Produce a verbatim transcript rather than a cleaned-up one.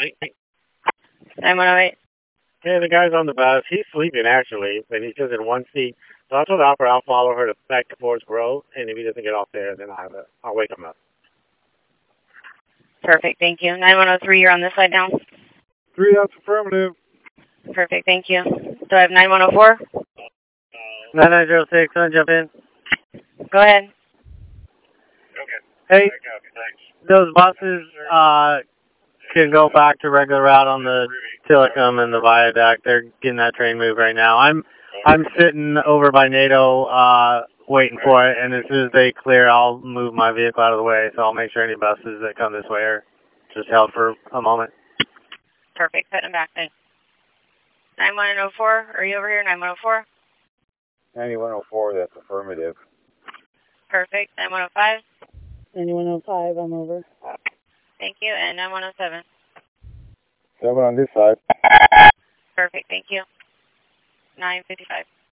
nine one oh eight. Yeah, the guy's on the bus. He's sleeping, actually, and he's just in one seat. So I told the operator I'll follow her to back to Forest Grove, and if he doesn't get off there, then I'll, uh, I'll wake him up. Perfect, thank you. nine one oh three, you're on this side now? Three, that's affirmative. Perfect, thank you. Do I have nine one oh four? nine nine zero six, can I jump in? Go ahead. Okay. Hey, those buses uh, can go back to regular route on the Tillicum and the Viaduct. They're getting that train moved right now. I'm I'm sitting over by NATO uh, waiting for it, and as soon as they clear, I'll move my vehicle out of the way, so I'll make sure any buses that come this way are just held for a moment. Perfect, putting them back then. nine one oh four, are you over here, nine one oh four? ninety-one oh four, that's affirmative. Perfect, nine one oh five? ninety-one oh five, I'm over. Thank you, and nine one oh seven? seven on this side. Perfect, thank you. nine fifty-five.